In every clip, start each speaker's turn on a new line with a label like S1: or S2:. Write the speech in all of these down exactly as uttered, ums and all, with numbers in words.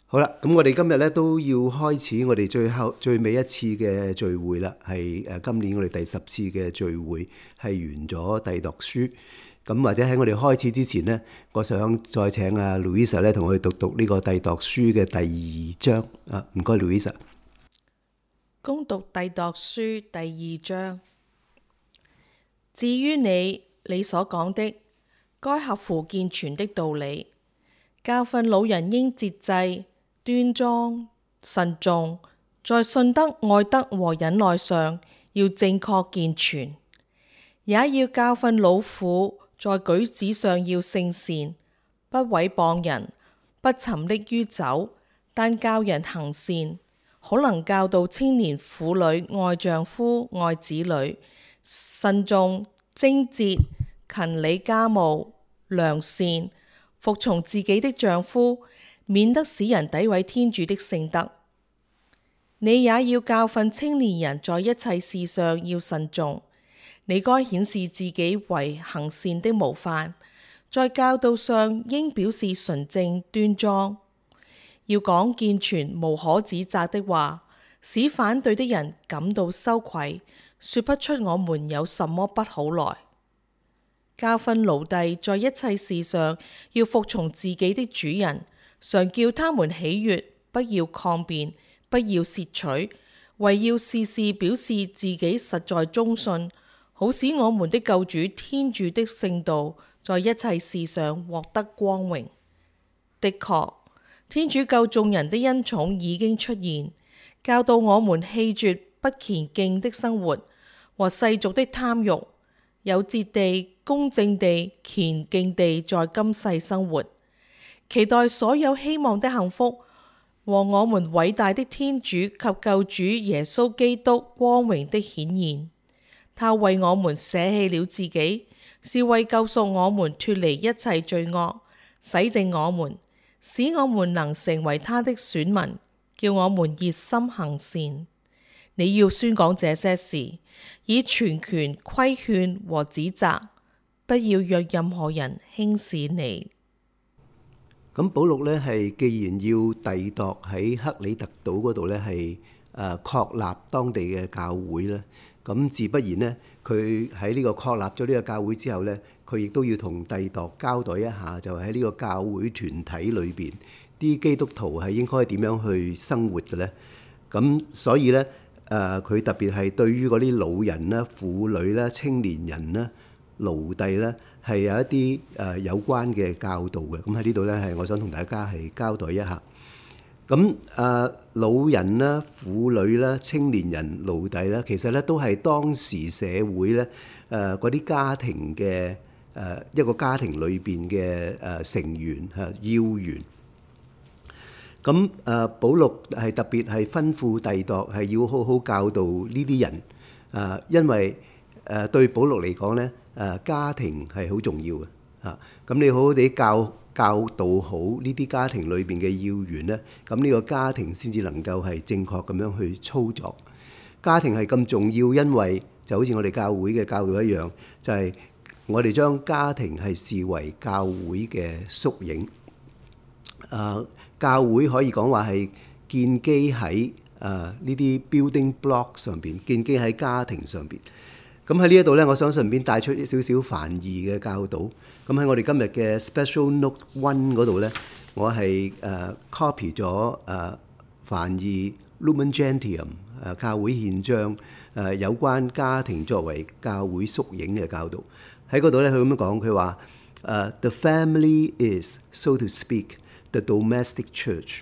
S1: 好啦，咁我哋今日咧都要開始我哋最後最尾一次嘅聚會啦，係誒今年我哋第十次嘅聚會，係完咗弟鐸書。咁或者喺我哋開始之前呢，我想再請阿 Louisa 咧同我哋讀讀呢個弟鐸書嘅第二章啊，唔該 Louisa。
S2: 恭讀弟鐸書第二章。至於你，你所講的，該合乎健全的道理，教訓老人應節制、端莊、慎重，在信德、愛德和忍耐上要正確健全，也要教訓老婦，在舉止上要聖善，不毀謗人，不沉溺於酒，但教人行善，好能教導青年婦女愛丈夫、愛子女，慎重、貞節、勤理家務、良善，服從自己的丈夫，免得使人詆毀天主的聖德。你也要教訓青年人在一切事上要慎重。你該顯示自己為行善的模範，在教導上應表示純正端莊，要講健全無可指責的話，使反對的人感到羞愧，說不出我們有什麼不好來。教訓奴隸在一切事上要服從自己的主人，常叫他們喜悅，不要抗辯，不要竊取，惟要事事表示自己實在忠信，好使我們的救主天主的聖道在一切事上獲得光榮。的確，天主救眾人的恩寵已經出現，教導我們棄絕不虔敬的生活和世俗的貪慾，有節地、公正地、虔敬地在今世生活，期待所有希望的幸福和我們偉大的天主及救主耶穌基督光榮的顯現。他為我們捨棄了自己，是為救贖我們脫離一切罪惡，洗淨我們，使我們能成為他的選民，叫我們熱心行善。你要宣講這些事，以全權規勸和指責，不要讓任何人輕視你。
S1: 咁保祿咧係既然要弟鐸喺克里特島嗰度咧係誒確立當地嘅教會咧，咁自不然咧，佢喺呢個確立咗呢個教會之後咧，佢亦都要同弟鐸交代一下，就喺呢個教會團體裏邊啲基督徒係應該點樣去生活嘅咧。咁所以咧誒，佢特別係對於嗰啲老人啦、婦女啦、青年人啦、奴隸啦，係有一啲誒有關嘅教導嘅。咁喺呢度咧係我想同大家係交代一下。咁誒老人啦、婦女啦、青年人、奴隸啦，其實咧都係當時社會咧誒嗰啲家庭嘅誒一個家庭裏邊嘅誒成員嚇要員。咁誒保祿係特別係吩咐弟鐸係要好好教導呢啲人誒，因為誒對保祿嚟講咧誒家庭係好重要嘅嚇。咁你好好地教教導好呢啲家庭裏邊嘅要員咧，咁呢個家庭先至能夠係正確咁樣去操作。家庭係咁重要，因為就好似我哋教會嘅教導一樣，就係我哋將家庭係視為教會嘅縮影。誒教會可以講話係建基喺誒呢啲 building block 上邊，建基喺家庭上邊。咁喺呢一度咧，我想順便帶出一少少梵二嘅教導。咁喺我哋今日嘅 Special Note One 嗰度咧，我係誒 copy 咗誒梵二 Lumen Gentium 誒教會憲章誒有關家庭作為教會縮影嘅教導。喺嗰度咧，佢咁樣講，佢話誒 The family is, so to speak, the domestic church.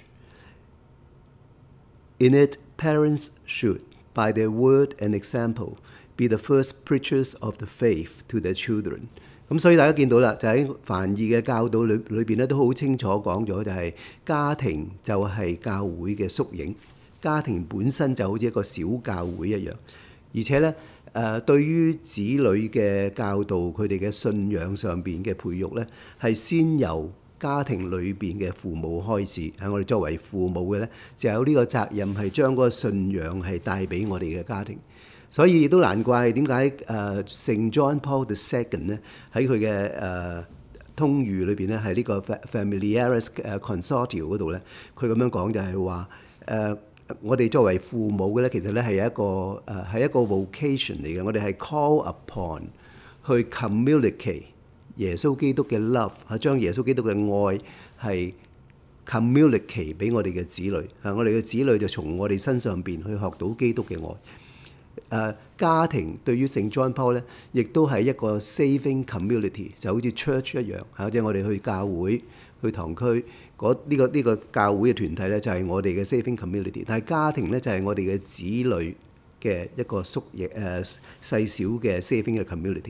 S1: In it, parents should, by their word and example, be the first preachers of the faith to their children. 咁所以大家見到啦，就喺梵二嘅教導裏裏邊咧，都好清楚講咗，就係家庭就係教會嘅縮影，家庭本身就好似一個小教會一樣。而且咧，誒對於子女嘅教導，佢哋嘅信仰上邊嘅培育咧，係先由家庭裏邊嘅父母開始。喺我哋作為父母嘅咧，就有呢個責任係將嗰個信仰係帶俾我哋嘅家庭。所以亦都難怪點解誒聖 John Paul the Second 咧喺佢嘅誒通諭裏邊咧，係呢個 Familiaris Consortio 嗰度咧，佢咁樣講就係話誒，我哋作為父母嘅咧，其實咧係一個誒係、呃、一個 vocation 嚟嘅，我哋係 call upon 去 communicate 耶穌基督嘅 love， 係將耶穌基督嘅愛係 communicate 俾我哋嘅子女。啊，我哋嘅子女就從我哋身上邊去學到基督嘅愛。誒、家庭對於聖 John Paul 咧，亦都係一個 saving community， 就好似 church 一樣嚇，即係我哋去教會、去堂區嗰呢、呢個呢、呢個教會嘅團體咧，就係我哋嘅 saving community。但係家庭咧就係我哋嘅子女嘅一個縮影誒細小嘅 saving 嘅 community。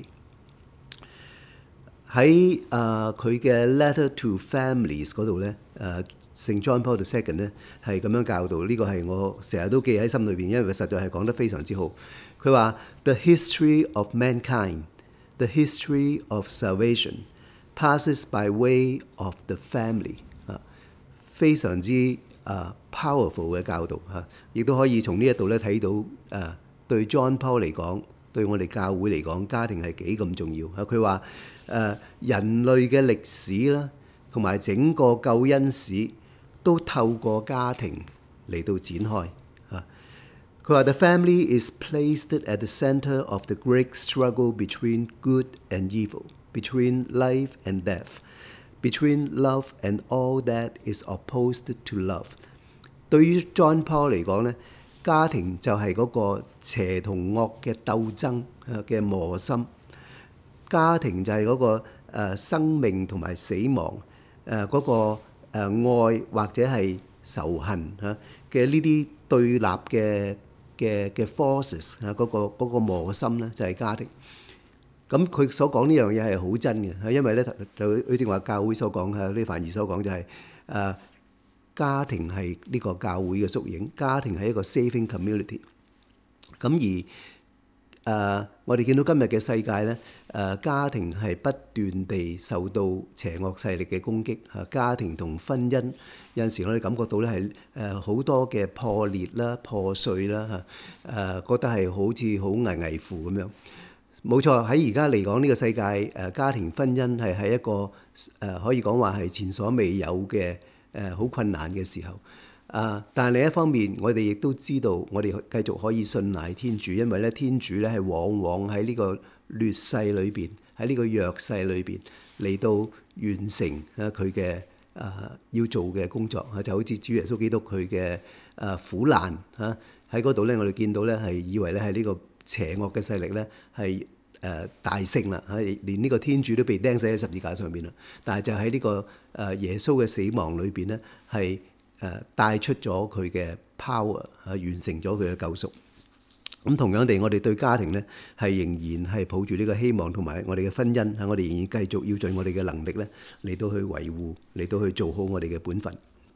S1: 喺誒佢嘅 letter to families 嗰度咧，誒聖 John Paul the Second 咧係咁樣教導，呢、呢個係我成日都記喺心裏邊，因為佢實在係講得非常之好。佢話 The history of mankind, the history of salvation passes by way of the family 啊，非常之誒 powerful 嘅教導嚇，亦都可以從呢一度咧睇到誒對 John Paul 嚟講，對我哋教會嚟講，家庭係幾咁重要嚇。佢話誒人類嘅歷史啦，同埋整個救恩史都透過家庭嚟到展開啊。佢話 The family is placed at the center of the great struggle between good and evil, between life and death, between love and all that is opposed to love。對於 John Paul 嚟講咧，家庭就係嗰個邪同惡嘅鬥爭嘅磨心，家庭就係嗰、那個、呃、生命同埋死亡誒嗰、呃那個、呃、愛或者係仇恨嚇嘅呢啲對立嘅嘅嘅 forces 啊，嗰個嗰個磨心咧就係家庭。咁佢所講呢樣嘢係好真嘅，因為咧就好似話教會所講啊，呢范兒所講就係、是、誒、呃、家庭係呢個教會嘅縮影，家庭係一個 saving community。咁而誒、呃、我哋見到今日嘅世界咧，誒、呃、家庭係不斷地受到邪惡勢力嘅攻擊嚇，家庭同婚姻有陣時我哋感覺到咧係誒好多嘅破裂啦、破碎啦嚇，誒、呃、覺得係好似好危危乎咁樣。冇錯，喺而家嚟講呢個世界誒家庭婚姻係喺一個誒、呃、可以講話係前所未有嘅誒好困難嘅時候啊！但係另一方面，我哋亦都知道我哋繼續可以信賴天主，因為咧天主咧係往往喺呢個劣勢裏邊，喺呢個弱勢裏邊嚟到完成啊佢嘅誒要做嘅工作啊，就好似主耶穌基督佢嘅誒苦難啊喺嗰度咧，我哋見到咧係以為咧係呢個邪惡嘅勢力咧係誒大勝啦，係連呢個天主都被釘死喺十字架上邊啦。但係就喺呢個誒耶穌嘅死亡裏邊咧，係誒帶出咗佢嘅 power，係完成咗佢嘅救贖。咁同樣地，我哋對家庭咧係仍然係抱住呢個希望，同埋我哋嘅婚姻係我哋仍然繼續要盡我哋嘅能力咧嚟到去維護，嚟到去做好我哋嘅本分。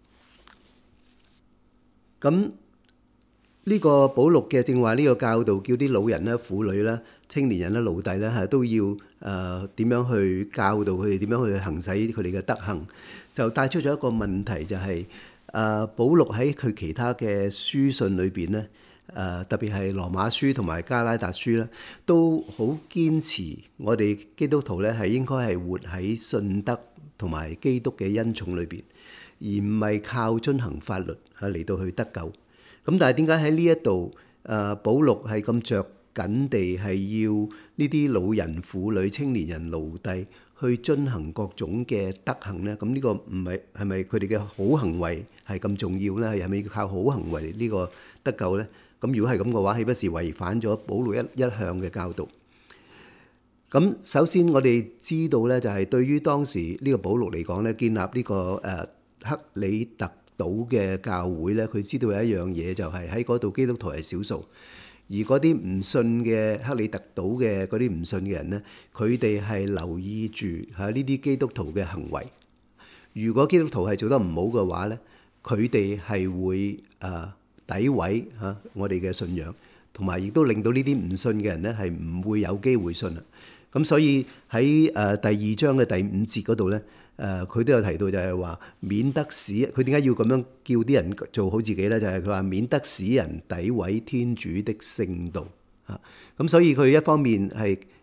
S1: 咁呢個保祿嘅正話呢個教導，叫啲老人啦、婦女啦、青年人啦、奴隸咧，係都要誒點樣去教導佢哋點樣去行使佢哋嘅德行，就帶出咗一個問題，就係誒保祿喺佢其他嘅書信裏邊咧，誒特別係羅馬書同埋加拉達書咧，都好堅持我哋基督徒咧係應該係活喺信德同埋基督嘅恩寵裏邊，而唔係靠遵行法律係嚟到去得救。咁但係點解喺呢一度誒保祿係咁著緊地係要呢啲老人、婦女、青年人、奴隸去遵行各種嘅德行咧？咁呢個唔係係咪佢哋嘅好行為係咁重要咧？係咪要靠好行為呢個得救咧？咁如果係咁嘅話，豈不是違反咗保祿一一向嘅教導？咁首先我哋知道咧，就係對於當時呢個保祿嚟講咧，建立呢個誒克里特島嘅教會咧，佢知道有一樣嘢，就係喺嗰度基督徒係少數，而嗰啲唔信嘅克里特島嘅嗰啲唔信嘅人咧，佢哋係留意住嚇呢啲基督徒嘅行為。如果基督徒係做得唔好嘅話咧，佢哋係會誒詆毀嚇我哋嘅信仰，同埋亦都令到呢啲唔信嘅人咧係唔會有機會信啦。咁所以喺誒第二章嘅第五節嗰度咧。誒佢、呃、都有提到就係話，免得使佢點解要咁樣叫啲人做好自己咧？就係佢話免得使人詆毀天主的聖道啊！咁所以佢一方面係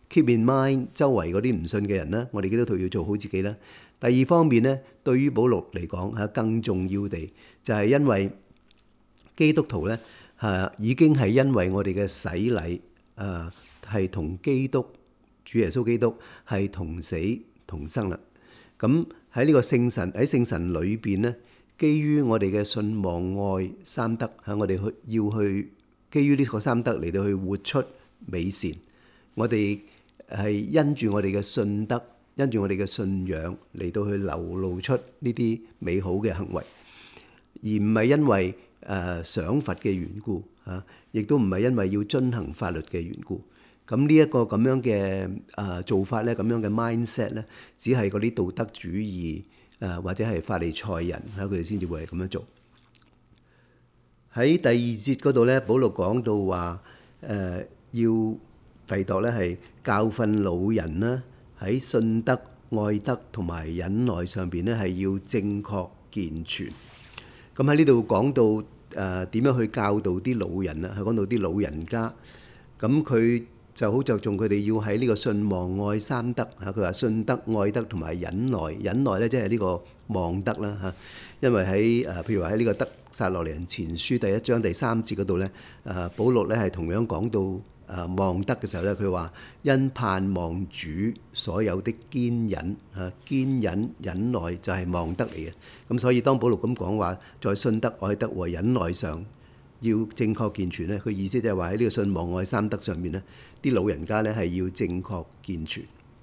S1: keep in mind 周圍嗰啲唔信嘅人啦，我哋基督徒要做好自己啦。第二方面咧，對於保祿嚟講嚇更重要地就係因為基督徒咧嚇已經係因為我哋嘅洗禮誒係同基督主耶穌基督係同死同生啦。咁喺呢個聖神喺聖神裏邊咧，基於我哋嘅信望愛三德嚇，我哋去要去基於呢個三德嚟到去活出美善。我哋係因住我哋嘅信德，因住我哋嘅信仰嚟到去流露出呢啲美好嘅行為，而唔係因為誒賞罰嘅緣故嚇，亦都唔係因為要遵行法律嘅緣故。咁呢一個咁樣嘅誒做法咧，咁樣嘅 mindset 咧，只係嗰啲道德主義誒或者係法利賽人嚇，佢哋先至會係咁樣做。喺第二節嗰度咧，保祿講到話誒要弟鐸咧係教訓老人啦，喺信德、愛德同埋忍耐上邊咧係要正確健全。咁喺呢度講到誒點樣去教導啲老人啦，係講到啲老人家。咁佢就好着重佢哋要喺呢個信望愛三德嚇。佢話信德、愛德同埋忍耐。忍耐咧即係呢個望德啦嚇。因為喺誒譬如話喺呢個得撒洛尼人前書第一章第三節嗰度咧，誒保祿咧係同樣講到。誒望德嘅時候咧，佢話因盼望主所有的堅忍嚇，堅忍忍耐就係望德嚟嘅。咁所以當保祿咁講話，在信德、愛德和忍耐上要正確健全咧，佢意思就係話喺呢個信望愛三德上面咧，啲老人家咧係要正確健全。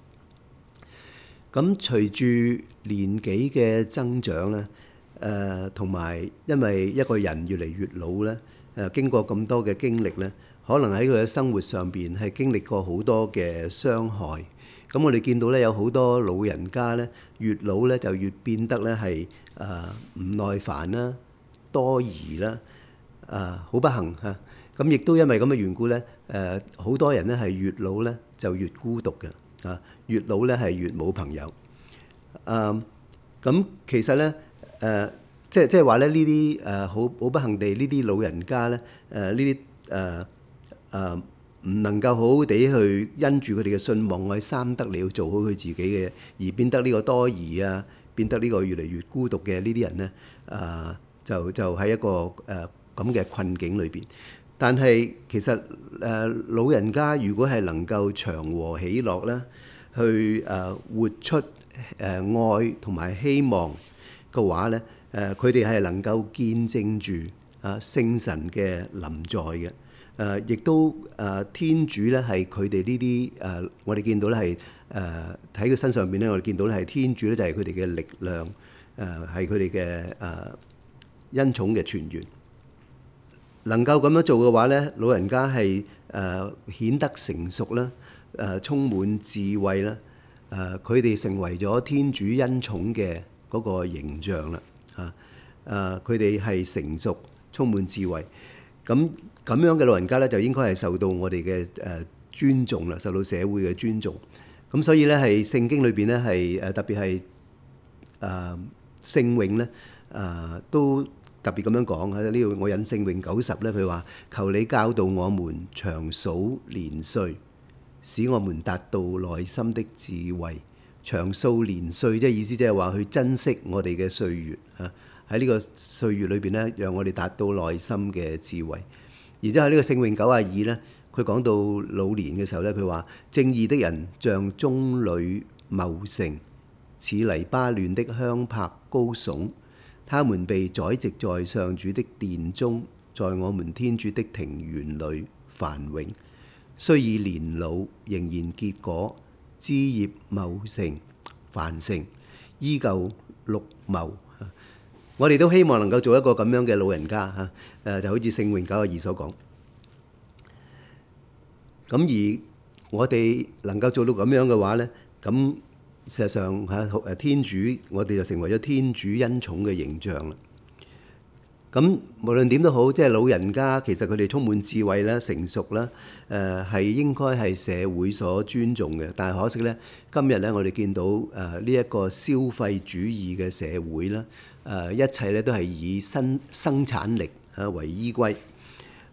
S1: 咁隨住年紀嘅增長咧，誒同埋因為一個人越嚟越老咧，誒經過咁多嘅經歷咧。可能喺佢嘅生活上邊係經歷過好多嘅傷害，咁我哋見到咧有好多老人家咧，越老咧就越變得咧係誒唔耐煩啦、多疑啦、誒好不幸嚇。咁亦都因為咁嘅緣故咧，誒好多人咧係越老咧就越孤獨嘅，啊越老咧係越冇朋友。誒咁其實咧誒即係即係話咧呢啲誒好好不幸地呢啲老人家咧誒呢啲誒。誒唔能夠好好地去因住佢哋嘅信望愛三德嚟要做好佢自己嘅，而變得呢個多疑啊，變得呢個越嚟越孤獨嘅呢啲人咧，誒就就喺一個誒咁嘅困境裏邊。但係其實誒老人家如果係能夠祥和喜樂咧，去誒活出誒愛同埋希望嘅話咧，誒佢哋係能夠見證住啊聖神嘅臨在嘅。誒，亦都誒天主咧，係佢哋呢啲誒，我哋見到咧係誒喺佢身上邊咧，我哋見到咧係天主咧，就係佢哋嘅力量，誒係佢哋嘅誒恩寵嘅泉源。能夠咁樣做嘅話咧，老人家係誒顯得成熟啦，誒充滿智慧啦，誒佢哋成為咗天主恩寵嘅嗰個形象啦，嚇誒佢哋係成熟，充滿智慧。咁咁樣嘅老人家咧，就應該係受到我哋嘅誒尊重啦，受到社會嘅尊重。咁所以咧，係聖經裏邊咧，係誒特別係誒聖詠咧，誒都特別咁樣講喺呢度。我引聖詠九十咧，佢話：求你教導我們長數年歲，使我們達到內心的智慧。長數年歲即係意思即係話去珍惜我哋嘅歲月嚇。喺呢個歲月裏邊咧，讓我哋達到內心嘅智慧。然之後呢個聖詠九廿二咧，佢講到老年嘅時候咧，佢話：正義的人像棕櫚茂盛，似黎巴嫩的香柏高聳。他們被宰植在上主的殿中，在我們天主的庭園裏繁榮。雖已年老，仍然結果，枝葉茂盛繁盛，依舊綠茂。我哋都希望能夠做一個咁樣嘅老人家嚇，誒就好似聖詠九廿二所講。咁而我哋能夠做到咁樣嘅話咧，咁事實上嚇誒天主，我哋就成為咗天主恩寵嘅形象啦。咁無論點都好，即係老人家其實佢哋充滿智慧啦、成熟啦，誒係應該係社會所尊重嘅。但係可惜咧，今日咧我哋見到誒呢一個消費主義嘅社會啦。誒一切咧都係以生生產力嚇為依歸，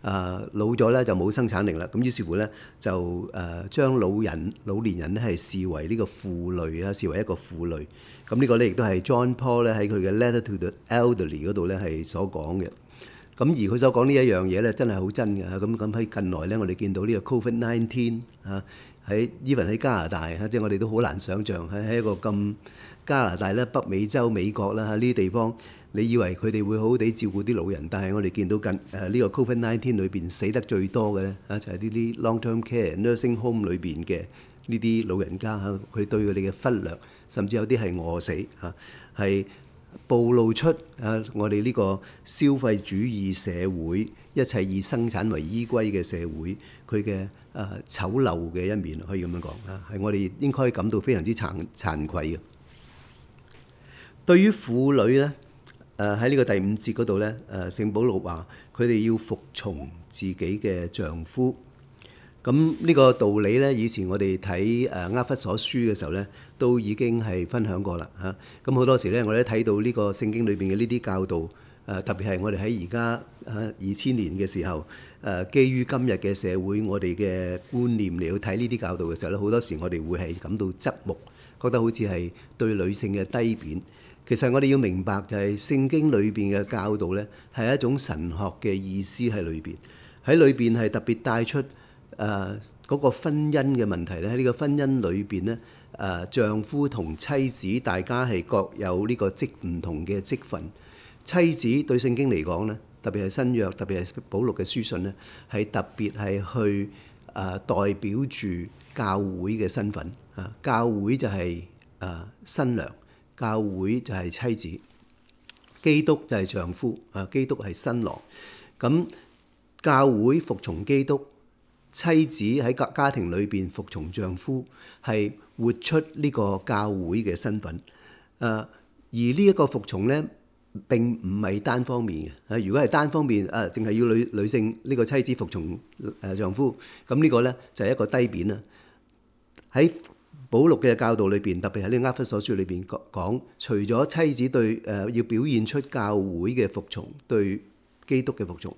S1: 啊老咗咧就冇生產力啦，咁於是乎咧就誒將老人老年人咧係視為呢個負累啊，視為一個負累。咁呢個咧亦都係 John Paul 咧喺佢嘅 Letter to the Elderly 嗰度咧係所講嘅。咁而佢所講呢一樣嘢咧真係好真嘅。咁咁喺近來咧我哋見到呢個 Covid nineteen 啊，喺 even 喺加拿大啊，即係我哋都好難想像喺喺一個咁加拿大咧、北美洲、美國啦嚇呢啲地方。你以為佢哋會好好地照顧啲老人，但係我哋見到近誒呢個 Covid nineteen 裏邊死得最多嘅咧啊，就係呢啲 long-term care nursing home 裏邊嘅呢啲老人家嚇，佢對佢哋嘅忽略，甚至有啲係餓死嚇，係暴露出啊我哋呢個消費主義社會，一切以生產為依歸嘅社會，佢嘅誒醜陋嘅一面，可以咁樣講啊，係我哋應該感到非常之慚慚愧嘅。對於婦女咧。誒喺呢個第五節嗰度咧，誒聖保祿話佢哋要服從自己嘅丈夫。咁呢個道理咧，以前我哋睇誒厄弗所書嘅時候咧，都已經係分享過啦嚇。咁好多時咧，我哋都睇到呢個聖經裏邊嘅呢啲教導，誒特別係我哋喺而家二千年嘅時候，誒基於今日嘅社會，我哋嘅觀念嚟去睇呢啲教導嘅時候咧，好多時我哋會係感到側目，覺得好似係對女性嘅低貶。其實我哋要明白就係聖經裏邊嘅教導咧，係一種神學嘅意思喺裏邊，喺裏邊係特別帶出誒嗰、呃那個婚姻嘅問題咧。喺呢個婚姻裏邊咧，誒、呃、丈夫同妻子大家係各有呢個職唔同嘅職分。妻子對聖經嚟講咧，特別係新約，特別係保祿嘅書信咧，係特別係去誒、呃、代表住教會嘅身份啊。教會就係、是、誒、呃、新娘。教會就係妻子，基督就係丈夫，啊，基督係新郎。咁教會服從基督，妻子喺家家庭裏邊服從丈夫，係活出呢個教會嘅身份。誒，而呢一個服從咧，並唔係單方面嘅。啊，如果係單方面，啊，淨係要女女性呢個妻子服從誒丈夫，咁呢個咧就係一個低貶啦。喺保祿嘅教導裏邊，特別喺呢個厄弗所書裏邊講，除咗妻子對誒、呃、要表現出教會嘅服從，對基督嘅服從，誒、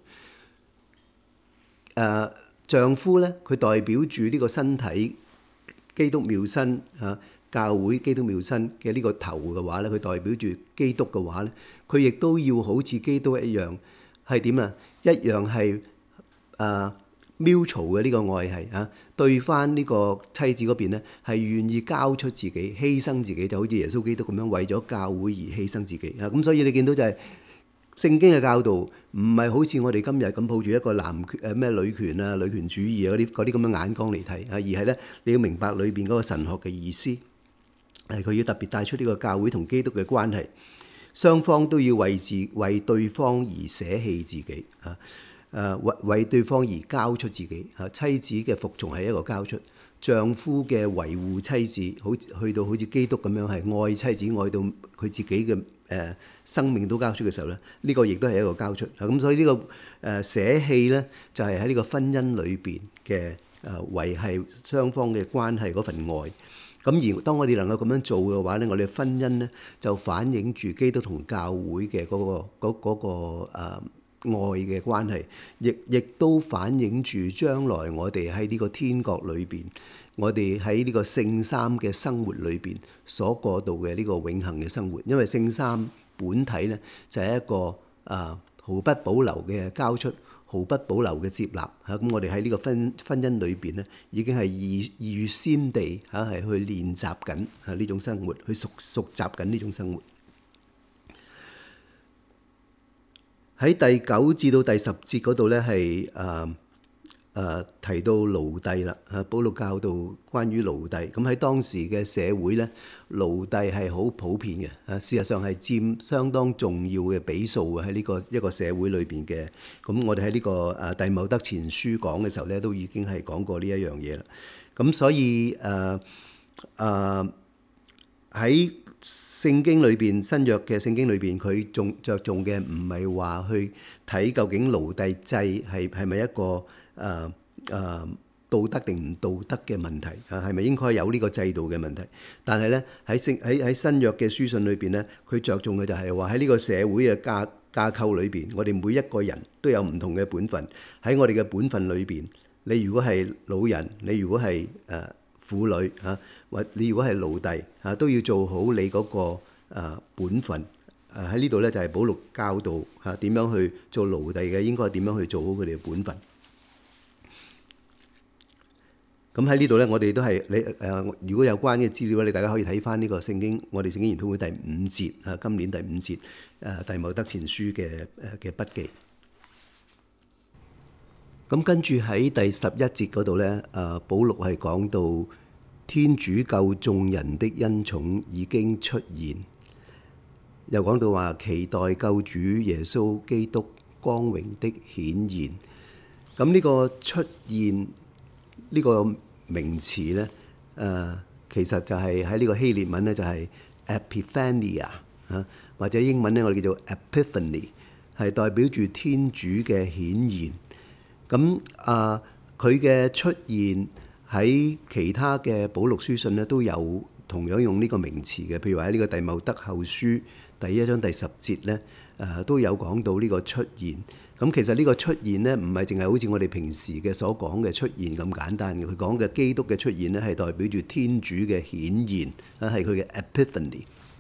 S1: 呃、丈夫咧佢代表住呢個身體基督妙身嚇、啊、教會基督妙身嘅呢個頭嘅話咧，佢代表住基督嘅話咧，佢亦都要好似基督一樣係點啊？一樣係誒 mutual 嘅呢個愛係嚇。對翻呢個妻子嗰邊咧，係願意交出自己、犧牲自己，就好似耶穌基督咁樣為咗教會而犧牲自己啊！咁所以你見到就係聖經嘅教導，唔係好似我哋今日咁抱住一個男權誒咩女權啊、女權主義啊嗰啲嗰啲咁嘅眼光嚟睇啊，而係咧你要明白裏邊嗰個神學嘅意思，係佢要特別帶出呢個教會同基督嘅關係，雙方都要為自為對方而捨棄自己啊！誒為為對方而交出自己嚇，妻子嘅服從係一個交出，丈夫嘅維護妻子，好去到好似基督咁樣係愛妻子愛到佢自己嘅誒生命都交出嘅時候咧，呢個亦都係一個交出。咁所以呢個誒捨棄咧，就係喺呢個婚姻裏邊嘅誒維係雙方嘅關係嗰份愛。咁而當我哋能夠咁樣做嘅話咧，我哋婚姻咧就反映住基督同教會嘅嗰個嗰嗰個誒愛嘅關係，亦亦都反映住將來我哋喺呢個天國裏邊，我哋喺呢個聖三嘅生活裏邊所過渡嘅呢個永恆嘅生活。因為聖三本體咧就係一個啊毫不保留嘅交出，毫不保留嘅接納嚇。咁我哋喺呢個婚婚姻裏邊咧，已經係預預先地嚇係去練習緊嚇呢種生活，去熟熟習緊呢種生活。喺第九至到第十節嗰度咧，係誒誒提到奴隸啦。啊，保祿教導關於奴隸。咁喺當時嘅社會咧，奴隸係好普遍嘅。啊，事實上係佔相當重要嘅比數喺呢個一個社會裏邊嘅。咁我哋喺呢個誒弟茂德前書講嘅時候咧，都已經係講過呢一樣嘢啦。咁所以誒誒喺聖經裏邊，新約嘅聖經裏邊，佢仲着重嘅唔係話去睇究竟奴隸制係係咪一個誒誒、呃呃、道德定唔道德嘅問題啊？係咪應該有呢個制度嘅問題？但係咧喺聖喺喺新約嘅書信裏邊咧，佢着重嘅就係話喺呢個社會嘅架架構裏邊，我哋每一個人都有唔同嘅本分。喺我哋嘅本分裏邊，你如果係老人，你如果係誒婦女嚇，或你如果係奴隸嚇，都要做好你嗰個誒本分。誒喺呢度咧就係保祿教導嚇點樣去做奴隸嘅，應該點樣去做好佢哋嘅本分。咁喺呢度咧，我哋都係你誒，如果有關嘅資料咧，你大家可以睇翻呢個聖經，我哋聖經研討會第五節啊，今年第五節誒弟茂德前書嘅誒嘅筆記。咁跟住喺第十一節嗰度咧，誒保祿係講到天主救眾人的恩寵已經出現，又講到話期待救主耶穌基督光榮的顯現。咁呢個出現呢個名詞咧，誒其實就係喺呢個希臘文咧就係 Epiphania 啊，或者英文咧我哋叫做 Epiphany，係代表住天主嘅顯現。咁啊，佢嘅出現喺其他嘅保祿書信咧都有同樣用呢個名詞嘅，譬如話喺呢個弟茂德後書第一章第十節咧，誒都有講到呢個出現。咁其實呢個出現咧，唔係淨係好似我哋平時嘅所講嘅出現咁簡單嘅。佢講嘅基督嘅出現咧，係代表住天主嘅顯現，啊係佢嘅 Epiphany。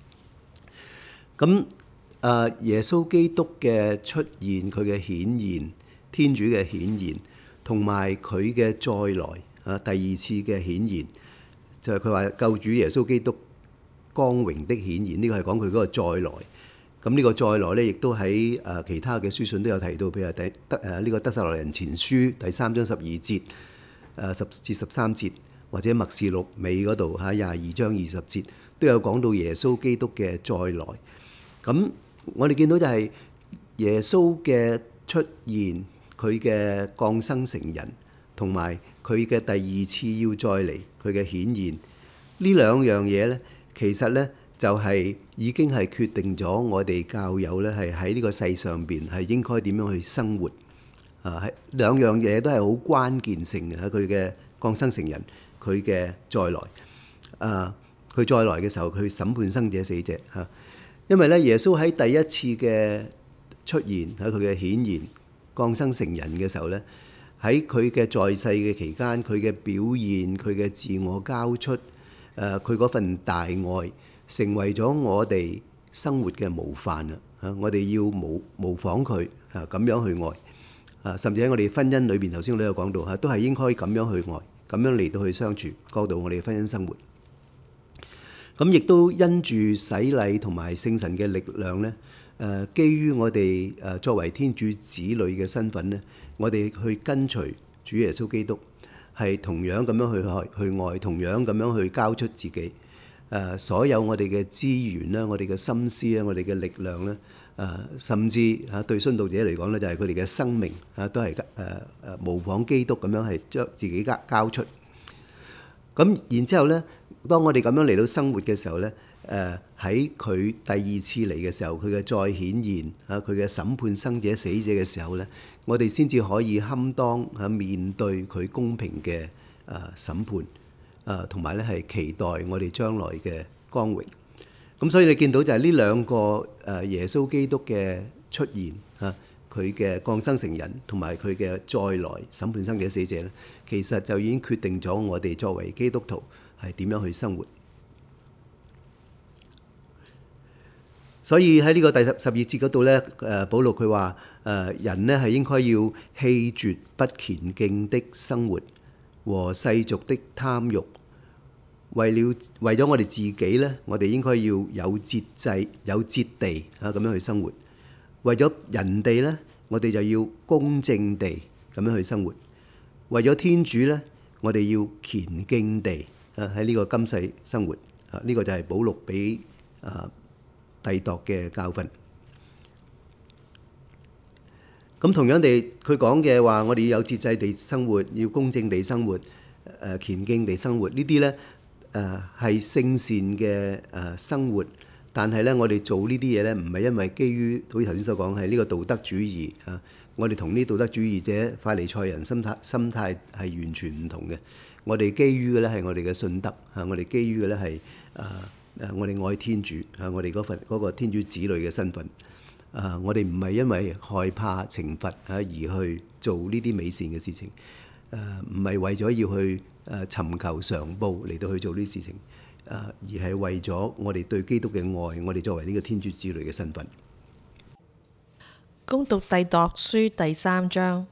S1: 咁誒耶穌基督嘅出現，佢嘅顯現，天主嘅顯現，同埋佢嘅再來啊，第二次嘅顯現，就係佢話救主耶穌基督光榮的顯現。呢個係講佢嗰個再來。咁呢個再來咧，亦都喺誒其他嘅書信都有提到，譬如話第得誒呢個得撒洛尼人前書第三章十二節誒十至十三節，或者默示錄尾嗰度嚇廿二章二十節都有講到耶穌基督嘅再來。咁我哋見到就係耶穌嘅出現，佢嘅降生成人，同埋佢嘅第二次要再嚟，佢嘅顯現，呢兩樣嘢咧，其實咧。就係已經係決定咗我哋教友咧，係喺呢個世上邊係應該點樣去生活啊！係兩樣嘢都係好關鍵性嘅，喺佢嘅降生成人，佢嘅再來啊！佢再來嘅時候，佢審判生者死者嚇。因為咧，耶穌喺第一次嘅出現喺佢嘅顯現降生成人嘅時候咧，喺佢嘅在世嘅期間，佢嘅表現，佢嘅自我交出，誒佢嗰份大愛。成為咗我哋生活嘅模範啊！嚇，我哋要模模仿佢啊，咁樣去愛啊，甚至喺我哋婚姻裏邊，頭先我都有講到嚇，都係應該咁樣去愛，咁樣嚟到去相處，過到我哋嘅婚姻生活。咁亦都因住洗禮同埋聖神嘅力量咧，誒，基於我哋誒作為天主子女嘅身份咧，我哋去跟隨主耶穌基督，係同樣咁樣去愛去愛，同樣咁樣去交出自己。誒所有我哋嘅資源啦，我哋嘅心思咧，我哋嘅力量咧，誒甚至嚇對殉道者嚟講咧，就係佢哋嘅生命嚇，都係誒誒模仿基督咁樣係將自己交交出。咁然之後咧，當我哋咁樣嚟到生活嘅時候咧，誒喺佢第二次嚟嘅時候，佢嘅再顯現嚇，佢嘅審判生者死者嘅時候咧，我哋先至可以堪當嚇面對佢公平嘅誒審判。誒同埋咧係期待我哋將來嘅光榮，咁所以你見到就係呢兩個誒耶穌基督嘅出現嚇，佢嘅降生成人同埋佢嘅再來審判生者死者咧，其實就已經決定咗我哋作為基督徒係點樣去生活。所以喺呢個第十十二節嗰度咧，誒保祿佢話誒人咧係應該要棄絕不虔敬的生活和世俗的貪慾，為了為咗我哋自己咧，我哋應該要有節制、有節地啊咁樣去生活；為咗人哋咧，我哋就要公正地咁樣去生活；為咗天主咧，我哋要虔敬地啊喺呢個今世生活啊！呢個就係保祿俾啊弟鐸嘅教訓。咁同樣地，佢講嘅話，我哋要有節制地生活，要公正地生活，誒虔敬地生活，呢啲咧誒係聖善嘅誒生活。但係咧，我哋做呢啲嘢咧，唔係因為基於好似頭先所講係呢個道德主義啊。我哋同呢道德主義者法利賽人心態心態係完全唔同嘅。我哋基於嘅咧係我哋嘅信德啊，我哋基於嘅咧係誒誒我哋愛天主啊，我哋嗰份嗰個天主子女嘅身份。 啊，我哋唔係因為害怕懲罰啊而去做呢啲美善嘅事情，誒唔係為咗要去誒尋求償報嚟到去做呢啲事情，誒而係為咗我哋對基督嘅愛，我哋作為呢個天主子女嘅身份。
S2: 恭讀弟鐸書第三章。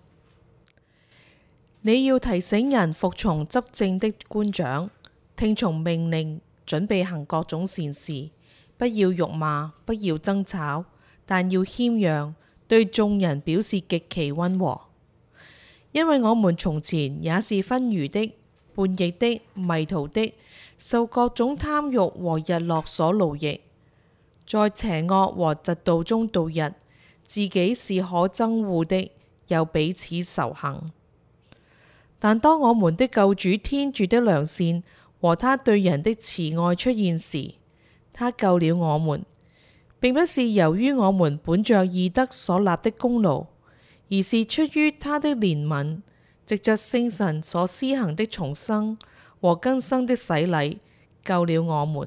S2: 你要提醒人服從執政的官長，聽從命令，準備行各種善事，不要辱罵，不要爭吵，但要謙讓，對眾人表示極其溫和。因為我們從前也是昏愚的、叛逆的、迷途的，受各種貪慾和逸樂所奴役，在邪惡和嫉妒中度日，自己是可憎惡的，又彼此仇恨。但當我們的救主天主的良善和他對人的慈愛出現時，他救了我們，並不是由於我們本着義德所立的功勞，而是出於他的憐憫，藉着聖神所施行的重生和更生的洗禮，救了我們。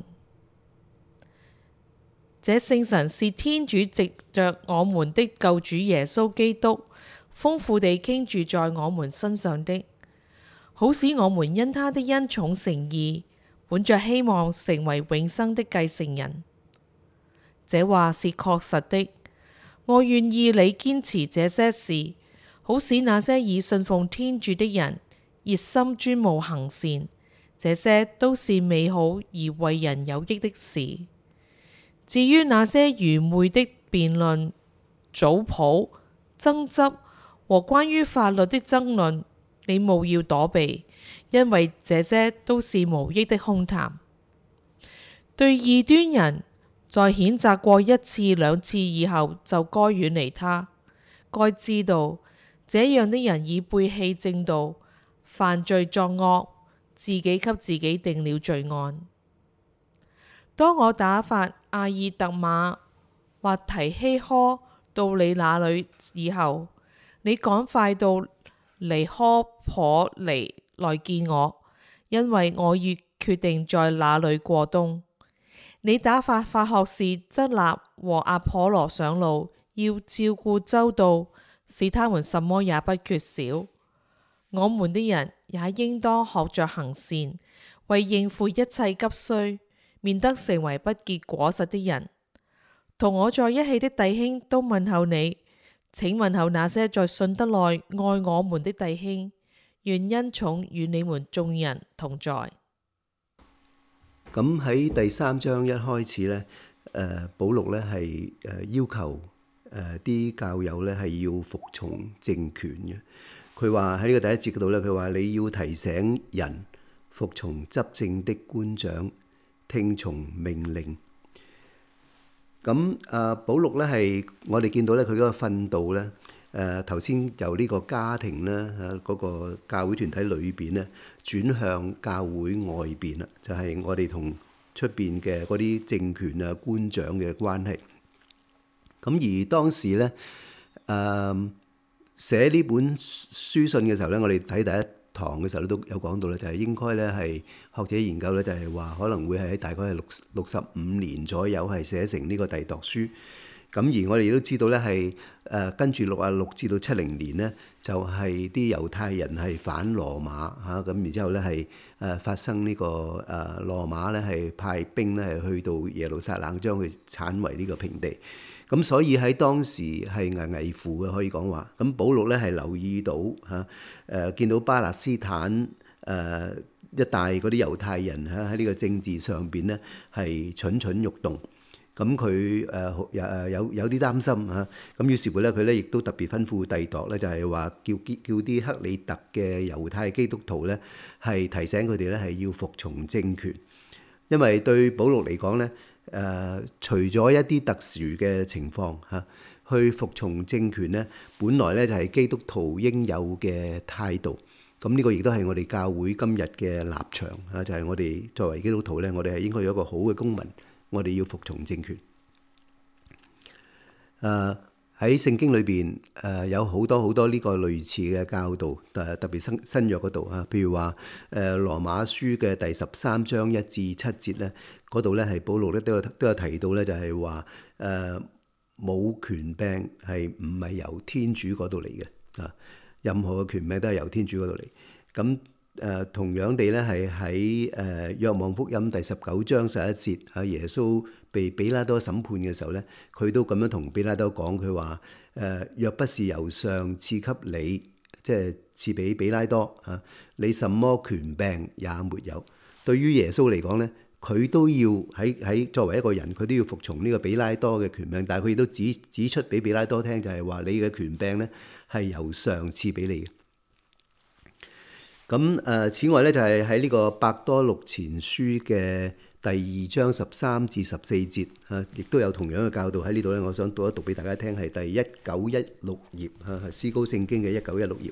S2: 這聖神是天主藉着我們的救主耶穌基督豐富地傾注在我們身上的，好使我們因他的恩寵成義，本着希望成為永生的繼承人。這話是確實的。我願意你堅持這些事，好使那些已信奉天主的人熱心專務行善，這些都是美好而為人有益的事。至於那些愚昧的辯論、祖譜、爭執和關於法律的爭論，你務要躲避，因為這些都是無益的空談。對異端人，在譴責過一次兩次以後，就該遠離他。該知道，這樣的人已背棄正道，犯罪作惡，自己給自己定了罪案。當我打發阿爾特馬或提希科到你那裏以後，你趕快到尼科頗尼來見我，因為我已決定在那裏過冬。你打發法學士則納和阿頗羅上路，要照顧周到，使他們什麼也不缺少。我們的人也應當學着行善，為應付一切急需，免得成為不結果實的人。同我在一起的弟兄都問候你，請問候那些在信德內愛我們的弟兄，願恩寵與你們眾人同在。
S1: 咁喺第三章一開始咧，誒保祿咧係誒要求誒啲教友咧係要服從政權嘅。佢話喺呢個第一節嗰度咧，佢話你要提醒人服從執政的官長，聽從命令。咁啊，保祿咧係我哋見到咧佢嗰個訓導咧，誒頭先由呢個家庭咧嚇嗰個教會團體裏邊咧，轉向教會外邊啦，就係我哋同出邊嘅嗰啲政權啊官長嘅關係。咁而當時咧，誒寫呢本書信嘅時候咧，我哋睇第一堂嘅時候咧都有講到咧，就係應該咧係學者研究咧，就係話可能會係喺大概係六六十五年左右係寫成呢個弟鐸書。咁而我哋都知道咧係誒跟住六啊六至到七零年咧，就係啲猶太人係反羅馬嚇，咁然之後咧係誒發生呢個誒羅馬咧係派兵咧係去到耶路撒冷將佢剷為呢個平地。咁所以喺當時係危危乎嘅，可以講話。咁保祿咧係留意到嚇誒，見到巴勒斯坦誒一帶嗰啲猶太人嚇喺呢個政治上邊咧係蠢蠢欲動。咁佢誒誒有有啲擔心嚇，咁於是乎咧佢咧亦都特別吩咐弟鐸咧，就係話叫叫啲克里特嘅猶太基督徒咧係提醒佢哋咧係要服從政權，因為對保祿嚟講咧誒，除咗一啲特殊嘅情況嚇，去服從政權咧，本來咧就係基督徒應有嘅態度。咁呢個亦都係我哋教會今日嘅立場嚇，就係我哋作為基督徒咧，我哋係應該有一個好嘅公民。我哋要服從政權。誒喺聖經裏邊誒有好多好多呢個類似嘅教導，誒特別新新約嗰度啊，譬如話誒羅馬書嘅第十三章一至七節咧，嗰度咧係保祿咧都有都有提到咧，就係話誒冇權柄係唔係由天主嗰度嚟嘅啊？任何嘅權柄都係由天主嗰度嚟。咁誒同樣地咧，係喺誒若望福音第十九章十一節，啊耶穌被比拉多審判嘅時候咧，佢都咁樣同比拉多講，佢話誒若不是由上賜給你，即係賜俾比拉多啊，你什麼權柄也沒有。對於耶穌嚟講咧，佢都要喺喺作為一個人，佢都要服從呢個比拉多嘅權柄，但係佢亦都指指出俾比拉多聽，就係話你嘅權柄咧係由上賜俾你嘅。咁誒，此外咧就係喺呢個伯多祿前書嘅第二章十三至十四節啊，亦都有同樣嘅教導喺呢度咧。我想讀一讀俾大家聽，係第一九一六頁啊，係思高聖經嘅一九一六頁，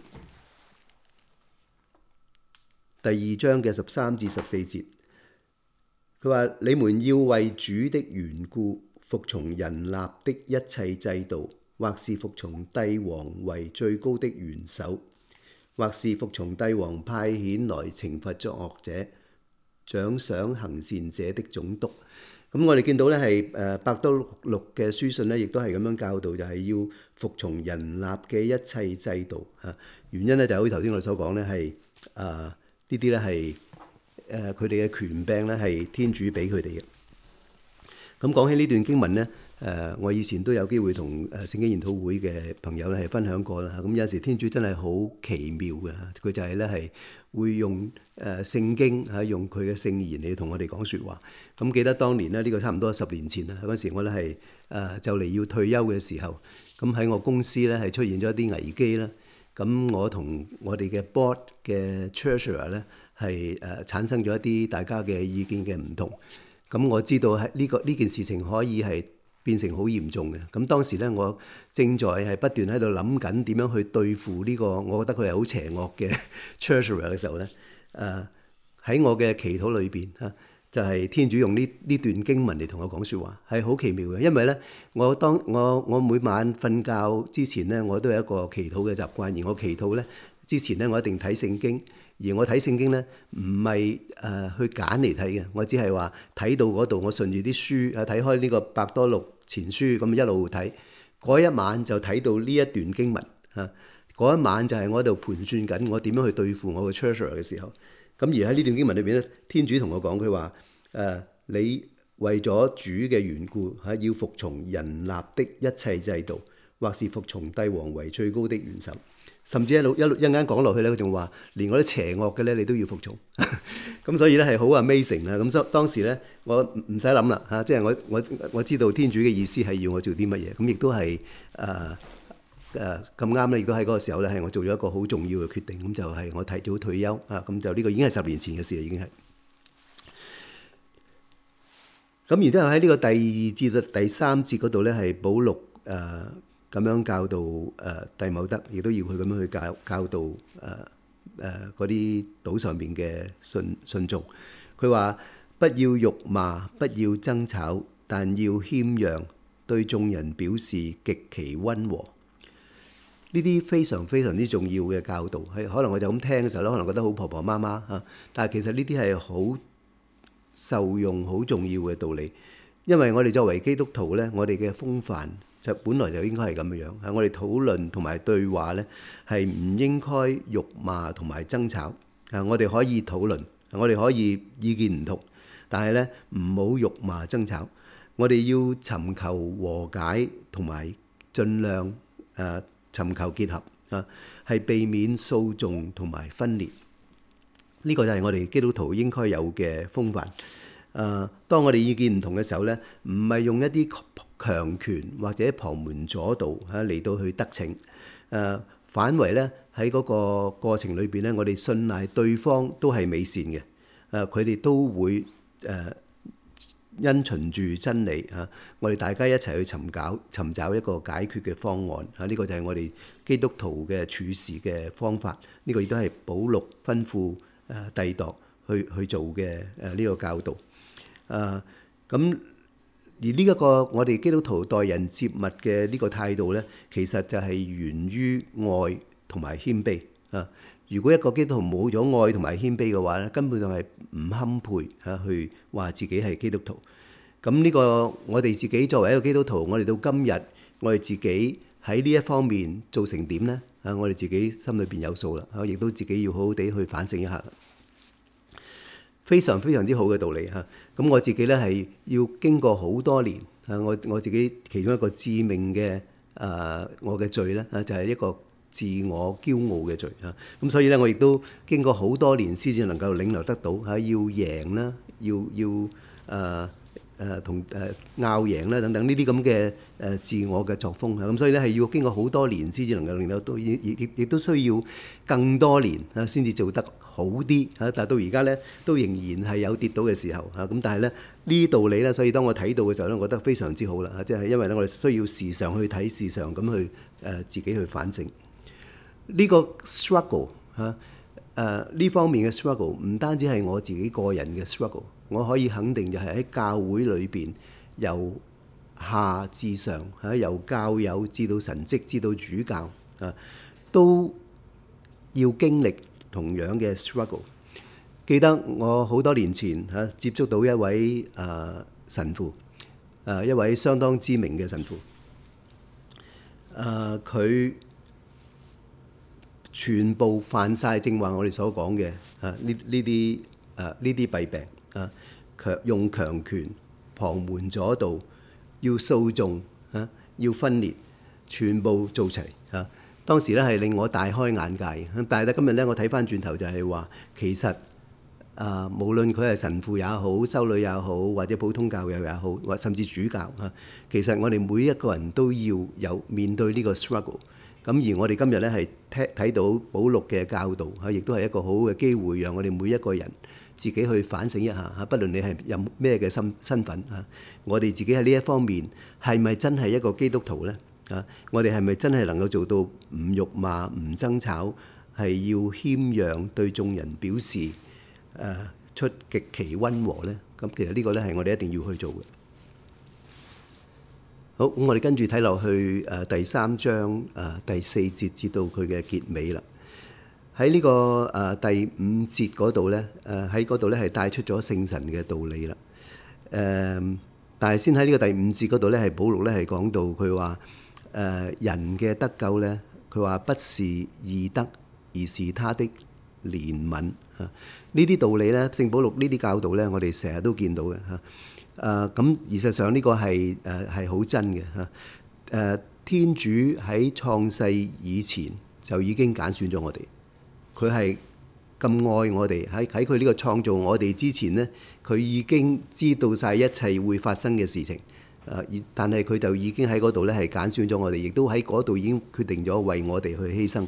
S1: 第二章嘅十三至十四節。佢話：你們要為主的緣故服從人立的一切制度，或是服從帝王為最高的元首，或是服從帝王派遣來懲罰作惡者、獎賞行善者的總督。咁我哋見到咧係誒伯多祿嘅書信咧，亦都係咁樣教導，就係要服從人立嘅一切制度嚇。原因咧就好似頭先我哋所講咧，係誒呢啲咧係誒佢哋嘅權柄咧係天主俾佢哋嘅。咁講起呢段經文咧。誒，我以前都有機會同誒聖經研討會嘅朋友咧係分享過啦。咁有時天主真係好奇妙嘅，佢就係咧係會用誒聖經嚇，用佢嘅聖言嚟同我哋講説話。咁記得當年咧，呢個差唔多十年前啦，嗰時我咧係誒就嚟要退休嘅時候，咁喺我公司咧係出現咗一啲危機啦。咁我同我哋嘅 board 嘅 treasurer 咧係誒產生咗一啲大家嘅意見嘅唔同。咁我知道喺呢個呢件事情可以係變成好嚴重嘅，咁當時咧，我正在係不斷喺度諗緊點樣去對付呢個，我覺得佢係好邪惡嘅 treasurer 嘅時候咧，誒喺我嘅祈禱裏邊嚇，就係天主用呢呢段經文嚟同我講説話，係好奇妙嘅。因為咧，我當我我每晚瞓覺之前咧，我都有一個祈禱嘅習慣，而我祈禱咧之前咧，我一定睇聖經。而我睇聖經咧，唔係誒去揀嚟睇嘅，我只係話睇到嗰度，我順住啲書啊睇開呢個伯多祿前書咁一路睇，嗰一晚就睇到呢一段經文啊，嗰一晚就係我喺度盤算緊我點樣去對付我嘅 treasurer 嘅時候。咁而喺呢段經文裏邊咧，天主同我講，佢話誒你為咗主嘅緣故嚇，要服從人立的一切制度，或是服從帝王為最高的元首。甚至一路一路一陣間講落去咧，佢仲話連嗰啲邪惡嘅咧，你都要服從。咁所以咧係好 amazing 啊！咁所當時咧，我唔使諗啦嚇，即係我我我知道天主嘅意思係要我做啲乜嘢。咁亦都係誒誒咁啱咧，亦都喺嗰個時候咧，係我做咗一個好重要嘅決定。咁就係我提早退休啊！咁就呢個已經係十年前嘅事啦，已經係。咁然之後喺呢個第二節到第三節嗰度咧，係保祿誒。咁樣教導誒弟茂德，亦都要佢咁樣去教教導誒誒嗰啲島上邊嘅信信眾。佢話：不要辱罵，不要爭吵，但要謙讓，對眾人表示極其溫和。呢啲非常非常之重要嘅教導，係可能我就咁聽嘅時候咧，可能覺得好婆婆媽媽嚇，但係其實呢啲係好受用、好重要嘅道理。因為我哋作為基督徒咧，我哋嘅風範就本來就應該係咁樣樣。喺我哋討論同埋對話咧，係唔應該辱罵同埋爭吵。啊，我哋可以討論，我哋可以意見唔同，但係咧唔好辱罵爭吵。我哋要尋求和解同埋盡量誒、呃、尋求結合啊，係避免訴訟同埋分裂。呢、這個就係我哋基督徒應該有嘅風範。誒、呃，當我哋意見唔同嘅時候咧，唔係用一啲強權或者旁門左道嚇嚟到去得逞。誒、呃，反為咧喺嗰個過程裏邊咧，我哋信賴對方都係美善嘅。誒、呃，佢哋都會誒、呃、因循住真理嚇、啊，我哋大家一齊去尋找尋找一個解決嘅方案嚇。呢、啊這個就係我哋基督徒嘅處事嘅方法。呢、這個亦都係保祿吩咐誒弟鐸去去做嘅誒呢個教導。誒咁、啊、而呢一個我哋基督徒待人接物嘅呢個態度咧，其實就係源於愛同埋謙卑啊！如果一個基督徒冇咗愛同埋謙卑嘅話咧，根本上係唔堪配嚇去話自己係基督徒。咁呢個我哋自己作為一個基督徒，我哋到今日我哋自己喺呢一方面做成點呢？啊，我哋自己心裏邊有數啦，啊，亦都自己要好好地去反省一下。非常非常之好嘅道理嚇。咁我自己咧係要經過好多年啊，我我自己其中一個致命嘅誒、呃、我嘅罪咧啊，就係、是、一個自我驕傲嘅罪嚇。咁所以咧，我亦都經過好多年先至能夠領略得到嚇，要贏啦，要要誒。呃誒同誒拗贏啦等等呢啲咁嘅誒自我嘅作風啊，咁所以咧係要經過好多年先至能夠令到都亦亦亦都需要更多年啊先至做得好啲啊！但係到而家咧都仍然係有跌倒嘅時候啊！咁但係咧呢啲道理咧，所以當我睇到嘅時候咧，我覺得非常之好啦啊！即係因為咧我哋需要時常去睇，時常咁去誒自己去反省呢個 struggle 嚇。誒呢方面嘅 struggle 唔單止係我自己個人嘅 struggle， 我可以肯定就係喺教會裏邊由下至上嚇，由教友至到神職至到主教啊，都要經歷同樣嘅 struggle。記得我好多年前嚇接觸到一位誒神父，誒一位相當知名嘅神父，誒佢全部犯晒正話我哋所講嘅啊呢呢啲誒呢啲弊病啊，強用強權、旁門左道、要訴訟啊、要分裂，全部做齊啊！當時咧係令我大開眼界，但係咧今日咧我睇翻轉頭就係話，其實啊無論佢係神父也好、修女也好，或者普通教友也好，或甚至主教啊，其實我哋每一個人都要有面對呢個 struggle。咁而我哋今日咧係聽睇到保祿嘅教導嚇，亦都係一個好嘅機會，讓我哋每一個人自己去反省一下嚇。不論你係有咩嘅身身份嚇，我哋自己喺呢一方面係咪真係一個基督徒咧？嚇，我哋係咪真係能夠做到唔辱罵、唔爭吵，係要謙讓對眾人表示誒出極其溫和咧？咁其實呢個咧係我哋一定要去做嘅。好，咁我哋跟住睇落去誒第三章誒第四節至到佢嘅結尾啦。喺呢個誒第五節嗰度咧，誒喺嗰度咧係帶出咗聖神嘅道理啦。誒，但係先喺呢個第五節嗰度咧，係保祿咧係講到佢話誒人嘅得救咧，佢話不是義德，而是他的憐憫嚇。呢啲道理咧，聖保祿呢啲教導咧，我哋成日都見到嘅嚇。誒咁，事實上呢個係誒係好真嘅嚇。誒天主喺創世以前就已經揀選咗我哋，佢係咁愛我哋，喺喺佢呢個創造我哋之前呢，佢已經知道晒一切會發生嘅事情。誒，但係佢就已經喺嗰度咧係揀選咗我哋，亦都喺嗰度已經決定咗為我哋去犧牲。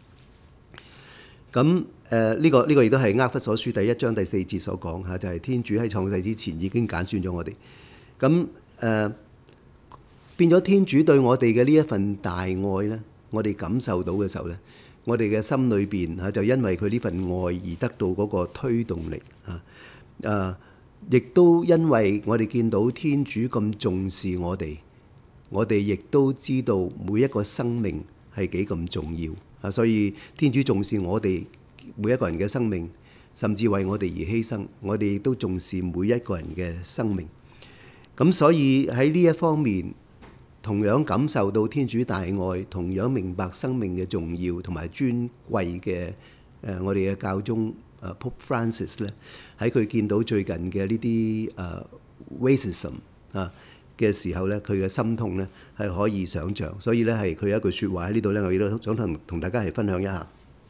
S1: 咁誒呢個呢個亦都係厄弗所書第一章第四節所講嚇，就係天主喺創世之前已經揀選咗我哋。咁誒變咗天主對我哋嘅呢一份大愛咧，我哋感受到嘅時候咧，我哋嘅心裏邊嚇就因為佢呢份愛而得到嗰個推動力嚇。誒，亦都因為我哋見到天主咁重視我哋，我哋亦都知道每一個生命係幾咁重要。啊！所以天主重視我哋每一個人嘅生命，甚至為我哋而犧牲。我哋亦都重視每一個人嘅生命。咁所以喺呢一方面，同樣感受到天主大愛，同樣明白生命嘅重要同埋尊貴嘅誒，我哋嘅教宗誒 Pope Francis 咧，喺佢見到最近嘅呢啲誒 racism 啊嘅時候咧，佢嘅心痛咧係可以想像，所以咧係佢有一句説話喺呢度咧，我亦都想同同大家係分享一下。